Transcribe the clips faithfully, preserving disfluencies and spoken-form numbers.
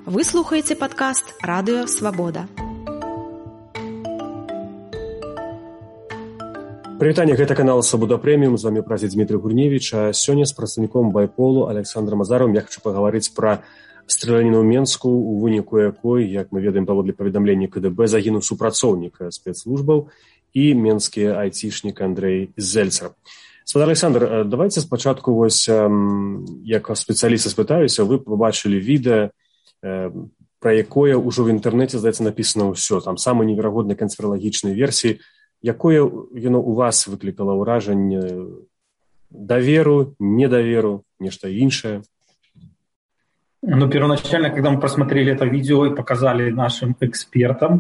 Вы слухаеце падкаст Радыё Свабода. Прывітанне, гэта канал Свабода Прэміум, з вами празе Дмітрый Гурневіч, а сёння з прадстаўніком байполу Александром Азаровым я хочу пагаварыць пра страляніну ў Менску, у выніку якой, як мы ведаем паводле паведамлення ка дэ бэ, загінуў супрацоўнік спецслужбаў і менскі айцішнік Андрей Зельцер. Спадар Александр, давайте спачатку, вось, як спецыяліста спытаюся, вы побачылі відэа, пра якое ўжо ў інтэрнэце, здаецца, напісана ўсё, там самыя неверагодныя канспіралагічныя версіі. Якое яно у вас выклікала ўражанне? Даверу, недоверу, нечто иншее? Ну, первоначально, когда мы просмотрели это видео и показали нашим экспертам,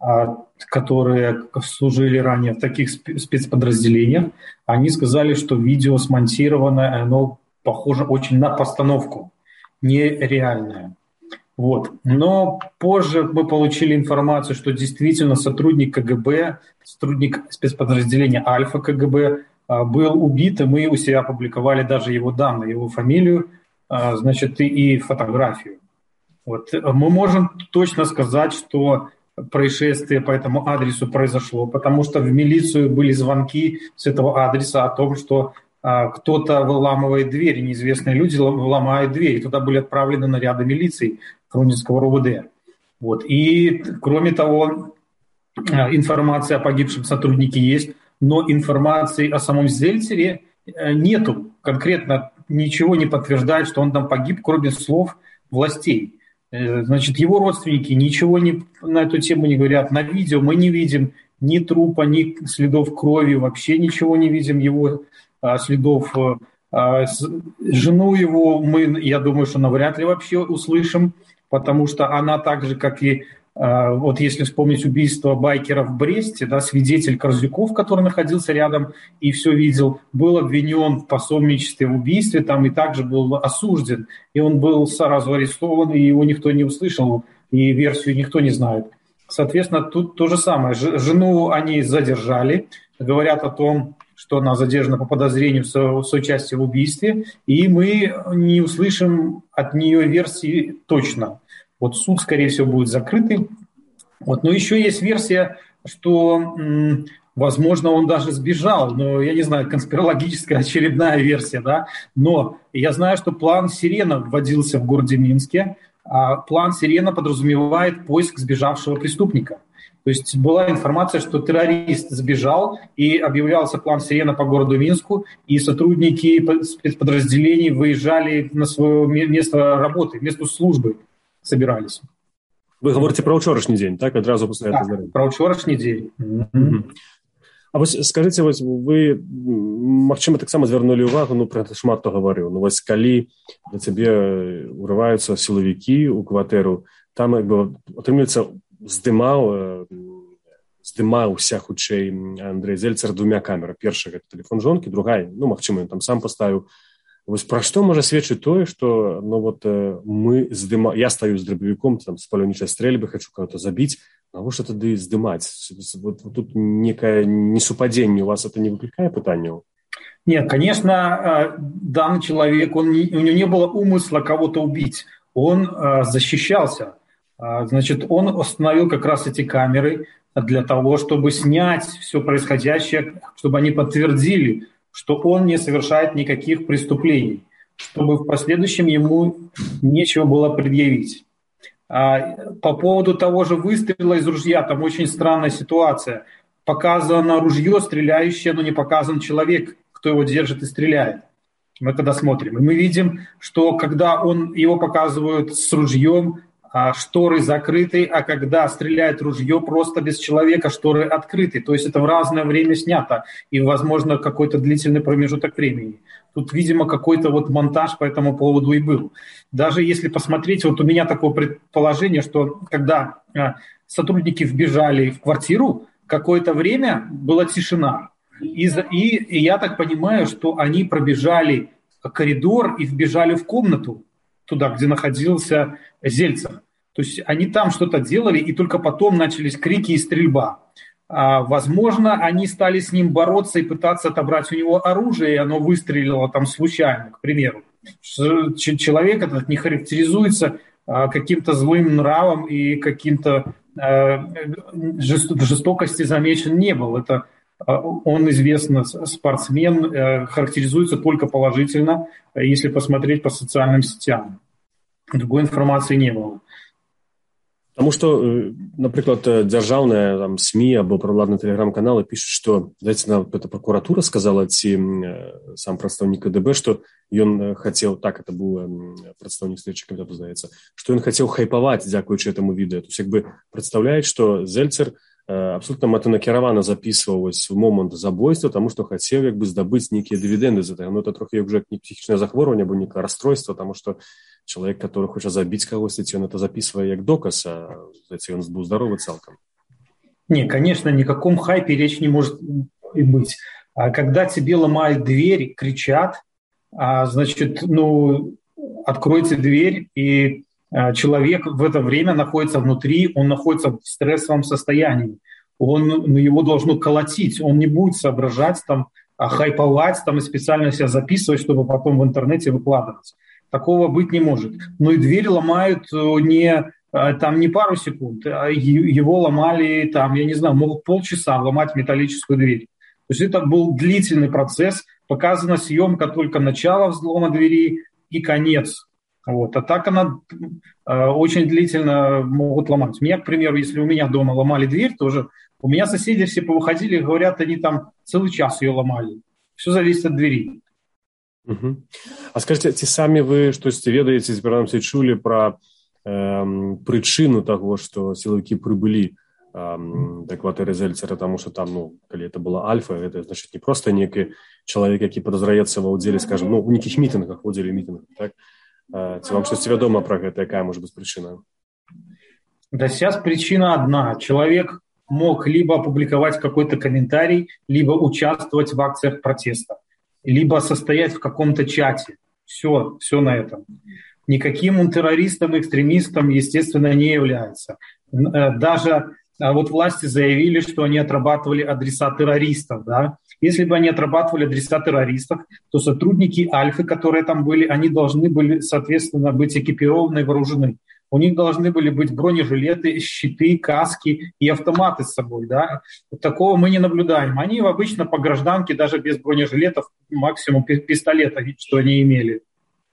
которые служили ранее в таких спецподразделениях, они сказали, что видео смонтировано, оно похоже очень на постановку, нереальное. Вот. Но позже мы получили информацию, что действительно сотрудник ка гэ бэ, сотрудник спецподразделения Альфа ка гэ бэ был убит, и мы у себя опубликовали даже его данные, его фамилию, значит, и фотографию. Вот. Мы можем точно сказать, что происшествие по этому адресу произошло, потому что в милицию были звонки с этого адреса о том, что кто-то выламывает дверь, неизвестные люди ломают дверь. Туда были отправлены наряды милиции Хрунинского эр у вэ дэ. Вот. И, кроме того, информация о погибшем сотруднике есть, но информации о самом Зельцере нету. Конкретно ничего не подтверждает, что он там погиб, кроме слов властей. Значит, его родственники ничего не, на эту тему не говорят. На видео мы не видим ни трупа, ни следов крови, вообще ничего не видим его следов. Жену его мы, я думаю, что навряд ли вообще услышим, потому что она так же, как и, вот если вспомнить убийство байкера в Бресте, да, свидетель Корзюков, который находился рядом и все видел, был обвинен в пособничестве в убийстве, там и также был осужден, и он был сразу арестован, и его никто не услышал, и версию никто не знает. Соответственно, тут то же самое. Жену они задержали, говорят о том, что она задержана по подозрению в соучастии в убийстве, и мы не услышим от нее версии точно. Вот суд, скорее всего, будет закрытый. Вот. Но еще есть версия, что, м- возможно, он даже сбежал. Но я не знаю, конспирологическая очередная версия, да. Но я знаю, что план «Сирена» вводился в городе Минске. А план «Сирена» подразумевает поиск сбежавшего преступника. То есть была информация, что террорист сбежал, и объявлялся план «Сирена» по городу Минску, и сотрудники спецподразделений выезжали на свое место работы, место службы собирались. Вы говорите про учорашний день, так? Одразу после да, этого. Про учорашний день. Mm-hmm. А вось скажите, вось вы, магчыма, таксама звярнулі ўвагу, ну, пра шмат хто гаварыў. Ну, вось калі да цябе ўрываюцца сілавікі ў кватэру, там, як бы, атрымліваецца, здымаў, здымаўся хутчэй Андрей Зельцер двумя камерами. Першая гэта телефон жонкі, другая, ну, магчыма, ён там сам паставіў. Вось пра што можа сведчыць тое, што, ну, вот мы здыма... я стаю з дробавіком, там, з паляўнічай стрэльбы, хочу кого-то забіць, навошта тады здымаць? Вот, вот тут некае несупадзенне, у вас это не выклікае пытанняў? Нет, конечно, данный человек, он не, у него не было умысла кого-то убить, он защищался. Значит, он установил как раз эти камеры для того, чтобы снять все происходящее, чтобы они подтвердили, что он не совершает никаких преступлений, чтобы в последующем ему нечего было предъявить. По поводу того же выстрела из ружья, там очень странная ситуация. Показано ружье стреляющее, но не показан человек, кто его держит и стреляет. Мы когда смотрим, и мы видим, что когда он, его показывают с ружьем, шторы закрыты, а когда стреляет ружье, просто без человека, шторы открыты. То есть это в разное время снято, и, возможно, какой-то длительный промежуток времени. Тут, видимо, какой-то вот монтаж по этому поводу и был. Даже если посмотреть, вот у меня такое предположение, что когда сотрудники вбежали в квартиру, какое-то время была тишина. И, и, и я так понимаю, что они пробежали коридор и вбежали в комнату, туда, где находился Зельцер. То есть они там что-то делали, и только потом начались крики и стрельба. А, возможно, они стали с ним бороться и пытаться отобрать у него оружие, и оно выстрелило там случайно, к примеру. Человек этот не характеризуется каким-то злым нравом и каким-то жестокости замечен не был. Это он известный спортсмен, характеризуется только положительно, если посмотреть по социальным сетям. Другой информации не было. Таму што, напрыклад, дзяржаўныя там СМІ або праладныя тэлеграм-каналы пішуць, што, знаеце, нават гэта пракуратура сказала, ці сам прадстаўнік КДБ, што ён хацеў, так, это быў прадстаўнік следчага камітэту, здаецца, што ён хацеў хайпаваць, дзякуючы этому відэа. То есть, як бы, прадстаўляюць, што Зельцер абсолютно мэтанакіравана записываў в момент забойства, таму што хацеў, як бы, здабыць нейкія дывідэнды за гэта. Ну, это трохі уже не псіхічнае захворванне, або нейкае расстройство, таму што человек, который хочет забить кого-то, он это записывает как доказ, а он был здоровый целком. Не, конечно, ни о каком хайпе речь не может и быть. А когда тебе ломают дверь, кричат, а, значит, ну, откройте дверь, и а, человек в это время находится внутри, он находится в стрессовом состоянии. Он, ну, его должно колотить, он не будет соображать, там, хайповать там, и специально себя записывать, чтобы потом в интернете выкладывать. Такого быть не может. Но и дверь ломают не, там, не пару секунд, а его ломали, там, я не знаю, могут полчаса ломать металлическую дверь. То есть это был длительный процесс, показана съемка только начала взлома двери и конец. Вот. А так она э, очень длительно могут ломать. У меня, к примеру, если у меня дома ломали дверь, тоже у меня соседи все повыходили и говорят, они там целый час ее ломали. Все зависит от двери. Угу. А скажите, ці самі вы штосьці ведаеце, ці прынамсі чулі пра э, прычыну таго, што сілавікі прыбылі э, да кватэры Зельцера, таму што там, ну, калі это была Альфа, это значыць не проста нейкі чалавек, які падазраецца ва ўдзеле, скажем, ну, у нейкіх мітынгах, у ўдзеле мітынгах, так? Э, ці вам штосьці вядома пра гэта, якая можа быць прычына? Да сейчас причина одна. Человек мог либо опубликовать какой-то комментарий, либо участвовать в акциях протеста, либо состоять в каком-то чате. Все, все на этом. Никаким он террористом, экстремистом, естественно, не является. Даже вот власти заявили, что они отрабатывали адреса террористов. Да? Если бы они отрабатывали адреса террористов, то сотрудники Альфы, которые там были, они должны были, соответственно, быть экипированы и вооружены. У них должны были быть бронежилеты, щиты, каски и автоматы с собой. Да? Такого мы не наблюдаем. Они обычно по гражданке, даже без бронежилетов, максимум пистолета, что они имели.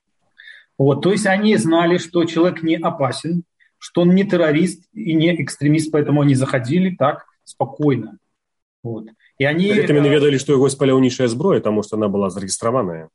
Вот. То есть они знали, что человек не опасен, что он не террорист и не экстремист, поэтому они заходили так спокойно. Вот. И они... Этими не ведали, что его спаляўнейшая зброя, потому что она была зарегистрированная.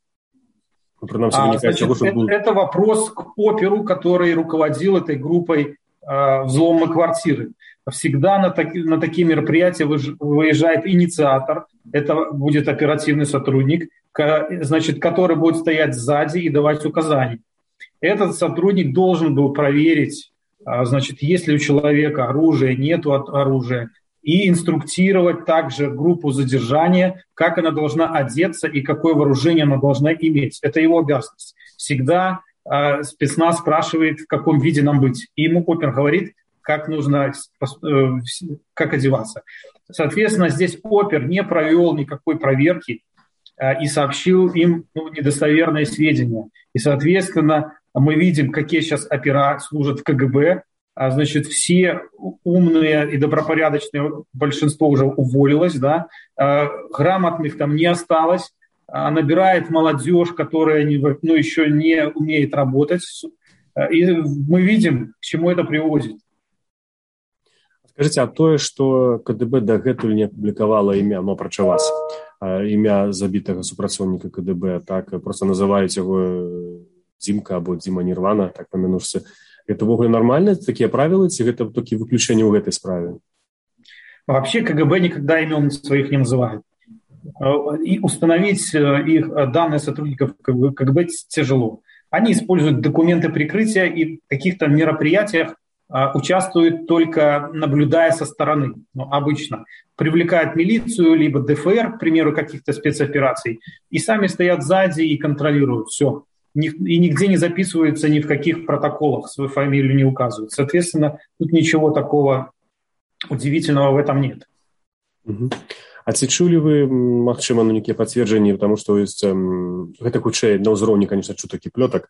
А, значит, это, был... это вопрос к оперу, который руководил этой группой э, взлома квартиры. Всегда на, так, на такие мероприятия выезжает инициатор, это будет оперативный сотрудник, значит, который будет стоять сзади и давать указания. Этот сотрудник должен был проверить, э, значит, есть ли у человека оружие, нету оружия, и инструктировать также группу задержания, как она должна одеться и какое вооружение она должна иметь. Это его обязанность. Всегда э, спецназ спрашивает, в каком виде нам быть. И ему опер говорит, как нужно, э, как одеваться. Соответственно, здесь опер не провел никакой проверки э, и сообщил им, ну, недостоверные сведения. И, соответственно, мы видим, какие сейчас опера служат в КГБ. А, значит, все умные и добропорядочные, большинство уже уволилось, да, а, грамотных там не осталось, а, набирает молодежь, которая не, ну, еще не умеет работать, и мы видим, к чему это приводит. Скажите, а тое, что КДБ дагэтуль не опубликовало имя, ну, апрача вас, имя забитого супрацоўніка КДБ, так, просто называюць его Димка або Дима Нирвана, так памянуўся. Это ввогуле нормально, такие правила, ці гэта только выключение в этой справе? Вообще КГБ никогда имен своих не называет. И установить их данные сотрудников КГБ тяжело. Они используют документы прикрытия и в каких-то мероприятиях участвуют только наблюдая со стороны. Ну, обычно привлекают милицию, либо ДФР, к примеру, каких-то спецопераций, и сами стоят сзади и контролируют все. И нигде не записываются, ни в каких протоколах свою фамилию не указывают. Соответственно, тут ничего такого удивительного в этом нет. Угу. А ці чулі вы, магчыма, ну, некія пацверджанні, потому что есть, эм, гэта хутчэй на ўзроўні, конечно, чутак і плётак,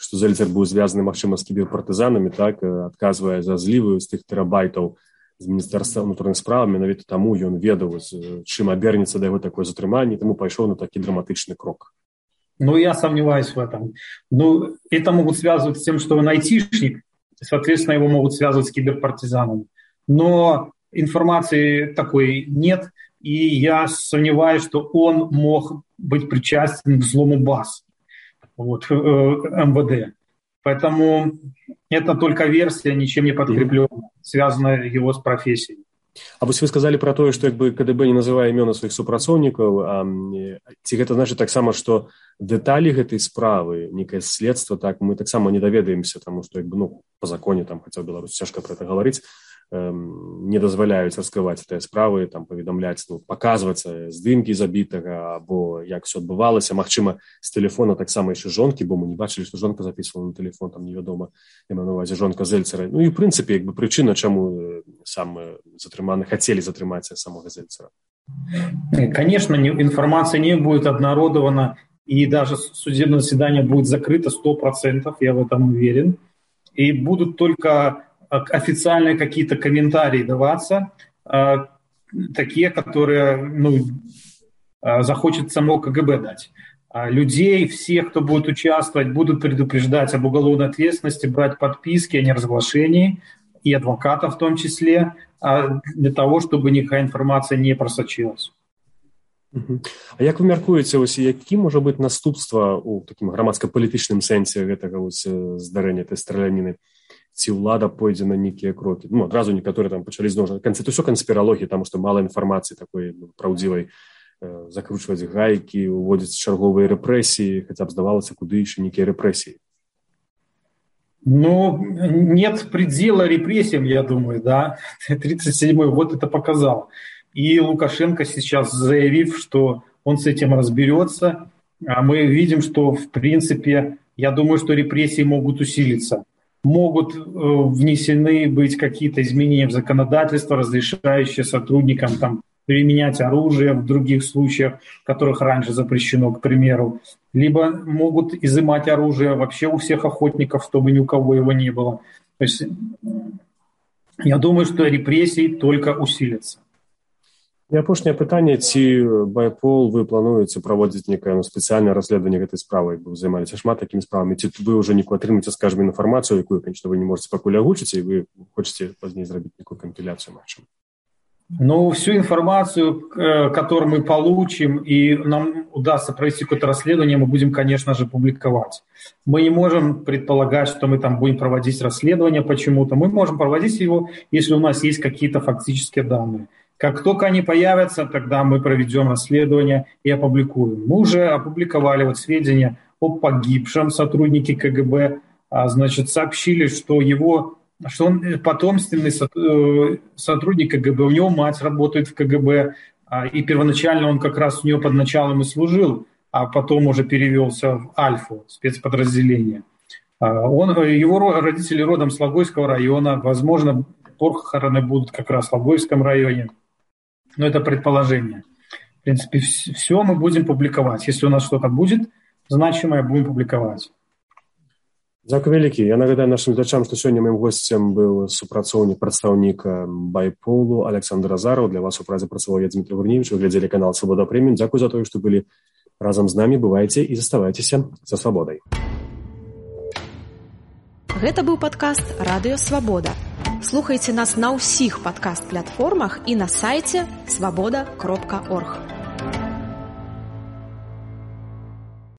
што Зельцер быў звязаны, магчыма, з кіберпартызанамі, так, адказвае за злівы з тых тэрабайтаў з міністэрства ўнутраных справ, менавіта таму ён ведаў, чым абернецца да яго такое затрыманне, таму пайшоў на такі драматычны крок. Ну, я сомневаюсь в этом. Ну, это могут связывать с тем, что он айтишник, соответственно, его могут связывать с киберпартизанами. Но информации такой нет, и я сомневаюсь, что он мог быть причастен к взлому баз, вот, эм вэ дэ. Поэтому это только версия, ничем не подкрепленная, связанная его с профессией. А вось вы сказалі пра тое, што як бы ка дэ бэ не называе імёны сваіх супрацоўнікаў, а ці гэта значыць таксама, што дэталі гэтай справы, некае следства, так, мы таксама не даведаемся, таму што як бы, ну, па законе, там, хаця ў Беларусі цяжка пра гэта гаварыць, не дазваляюць раскрываць тыя справы, там, паведамляць, ну, паказваць здымкі забітага, або як все адбывалася, магчыма, з тэлефона таксама яшчэ жонкі, бо мы не бачылі, што жонка запісвала на тэлефон, там невядома, я маю на ўвазе жонка Зельцера. Ну і, ў прынцыпе, як бы прычына, чаму сам затрыманы хацелі затрымаць самога Зельцера. Конечно, информация не будет обнародована, и даже судебное заседание будет закрыто сто процентов, я в этом уверен, и будут только официальные какие-то комментарии даваться, э, такие, которые, ну, э, захочет само ка гэ бэ дать. А людей, всех, кто будет участвовать, будут предупреждать об уголовной ответственности, брать подписки о неразглашении, и адвокатов в том числе, э, для того, чтобы никакая информация не просочилась. А як вы мяркуеце, ось, які можа быць наступства ў такім грамадска-палітычным сэнсе гэтага ось здарэння, этой страляніны? Ці ўлада пойдзе на нейкія крокі? Ну, адразу некаторыя там пачалі зноў, это ўсё канспіралогія, таму што мала інфармацыі такой праўдзівай, э, закручваць гайкі, уводзіць чарговыя рэпрэсіі, хаця б здавалася, куды яшчэ нейкія рэпрэсіі. Ну, нет предела репрессиям, я думаю, да. тридцать седьмой год это показал. И Лукашенко сейчас, заявив, что он с этим разберется, мы видим, что, в принципе, я думаю, что репрессии могут усилиться. Могут э, внесены быть какие-то изменения в законодательство, разрешающие сотрудникам там, применять оружие в других случаях, которых раньше запрещено, к примеру. Либо могут изымать оружие вообще у всех охотников, чтобы ни у кого его не было. То есть я думаю, что репрессии только усилятся. І апошняе пытанне, ці Байпол вы плануеце праводзіць некае ну, спецыяльнае расследаванне гэтай справы, як бы вы займаліся шмат такімі справамі, ці вы ўжо нейкую атрымаеце, скажем, інфармацыю, якую, конечно, вы не можете пакуль агучыць, і вы хочаце пазней зрабіць некую кампіляцыю, магчыма? Ну, всю информацию, которую мы получим, и нам удастся провести какое-то расследование, мы будем, конечно же, публиковать. Мы не можем предполагать, что мы там будем проводить расследование почему-то. Мы можем проводить его, если у нас есть какие-то фактические данные. Как только они появятся, тогда мы проведем расследование и опубликуем. Мы уже опубликовали вот сведения о погибшем сотруднике ка гэ бэ, а, значит, сообщили, что его, что он потомственный сотрудник ка гэ бэ, у него мать работает в ка гэ бэ, а, и первоначально он как раз у нее под началом и служил, а потом уже перевелся в Альфу, спецподразделение. А, он, его родители родом с Логойского района, возможно, похороны будут как раз в Логойском районе. Но это предположение. В принципе, все мы будем публиковать. Если у нас что-то будет значимое, будем публиковать. Дзякуй вялікі. Я нагадаю нашим глядачам, што сёння маім госцем быў супрацоўнік, прадстаўнік Байполу Александр Азараў. Для вас у празе працаваў я, Дмітрий Гурневич. Вы глядзелі канал Свабода Прэміум. Дзякуй за тое, што былі разам з намі. Бывайце і заставайцеся за свабодай. Гэта быў падкаст «Радыё Свабода». Слухайце нас на ўсіх падкаст-платформах і на сайце свабода кропка орг.